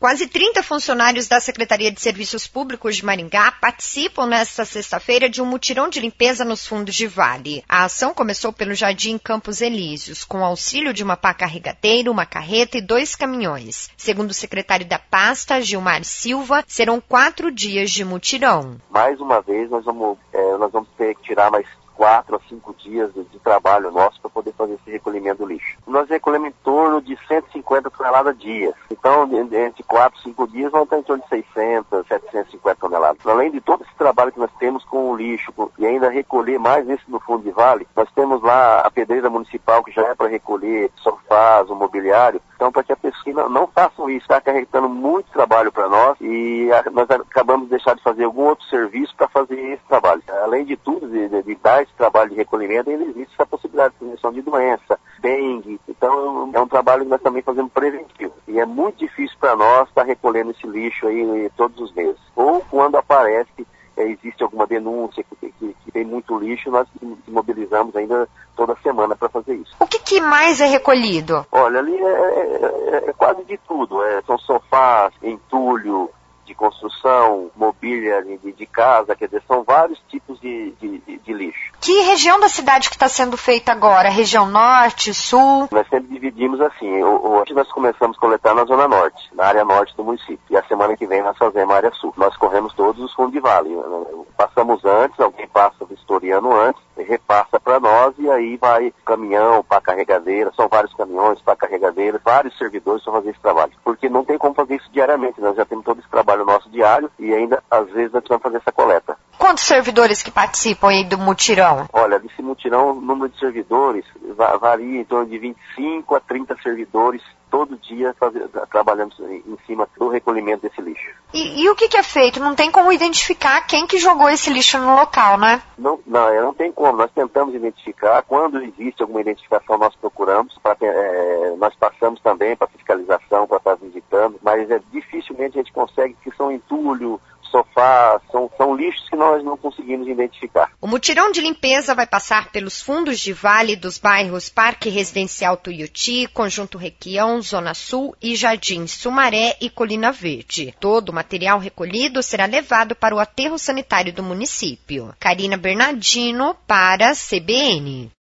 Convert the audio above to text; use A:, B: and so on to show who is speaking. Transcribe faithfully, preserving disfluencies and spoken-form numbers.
A: Quase trinta funcionários da Secretaria de Serviços Públicos de Maringá participam nesta sexta-feira de um mutirão de limpeza nos fundos de vale. A ação começou pelo Jardim Campos Elíseos, com auxílio de uma pá carregadeira, uma carreta e dois caminhões. Segundo o secretário da pasta, Gilmar Silva, serão quatro dias de mutirão.
B: Mais uma vez, nós vamos, é, nós vamos ter que tirar mais quatro a cinco dias de, de trabalho nosso para poder fazer esse recolhimento do lixo. Nós recolhemos em torno de cento e cinquenta toneladas dia. Então, entre quatro e cinco dias, vão estar em torno de seiscentas, setecentas e cinquenta toneladas. Além de todo esse trabalho que nós temos com o lixo com, e ainda recolher mais esse no fundo de vale, nós temos lá a pedreira municipal que já é para recolher sofás, o mobiliário. Então, para que a pessoa não, não faça isso, está acarretando muito trabalho para nós e a, nós acabamos de deixar de fazer algum outro serviço para fazer esse trabalho. Além de tudo, de, de, de dar esse trabalho de recolhimento, ainda existe essa possibilidade de prevenção de doença, dengue. Então, é um trabalho que nós também fazemos preventivo. E é muito difícil para nós estar recolhendo esse lixo aí todos os meses. Ou quando aparece, é, existe alguma denúncia que, que, que tem muito lixo, nós nos mobilizamos ainda toda semana para fazer isso.
A: O que, que mais é recolhido?
B: Olha, ali é, é, é quase de tudo. É, são sofás, entulho de construção, mobília de, de casa, quer dizer, são vários tipos de, de, de, de lixo.
A: Que região da cidade que está sendo feita agora? Região norte, sul?
B: Nós sempre dividimos assim. Hoje nós começamos a coletar na zona norte, na área norte do município. E a semana que vem nós fazemos a área sul. Nós corremos todos os fundos de vale. Passamos antes, alguém passa vistoriando antes, repassa para nós e aí vai caminhão, pá carregadeira, são vários caminhões, pá carregadeira, vários servidores para fazer esse trabalho. Porque não tem como fazer isso diariamente, nós já temos todo esse trabalho nosso diário e ainda às vezes nós precisamos fazer essa coleta.
A: Quantos servidores que participam aí do mutirão?
B: Olha, desse mutirão, o número de servidores varia em torno de vinte e cinco a trinta servidores todo dia fazer, trabalhando em cima do recolhimento desse lixo.
A: E, e o que, que é feito? Não tem como identificar quem que jogou esse lixo no local, né?
B: Não, não, não tem como. Nós tentamos identificar. Quando existe alguma identificação, nós procuramos. Pra, é, nós passamos também para fiscalização, para estar visitando, mas é, dificilmente a gente consegue, que são entulho, sofá, são, são lixos que nós não conseguimos identificar.
A: O mutirão de limpeza vai passar pelos fundos de vale dos bairros Parque Residencial Tuiuti, Conjunto Requião, Zona Sul e Jardim Sumaré e Colina Verde. Todo o material recolhido será levado para o aterro sanitário do município. Karina Bernardino para a C B N.